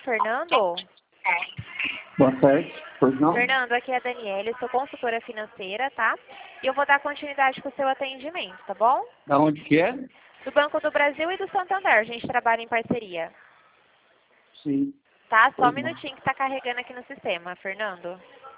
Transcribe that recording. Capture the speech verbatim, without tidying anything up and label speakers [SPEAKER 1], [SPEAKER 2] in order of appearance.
[SPEAKER 1] Fernando?
[SPEAKER 2] Boa tarde, pois não?
[SPEAKER 1] Fernando, aqui é a Daniela, sou consultora financeira, tá? E eu vou dar continuidade com o seu atendimento, tá bom?
[SPEAKER 2] Da onde que é?
[SPEAKER 1] Do Banco do Brasil e do Santander, a gente trabalha em parceria.
[SPEAKER 2] Sim.
[SPEAKER 1] Tá? Só um
[SPEAKER 2] Pois não.
[SPEAKER 1] minutinho que tá carregando aqui no sistema, Fernando.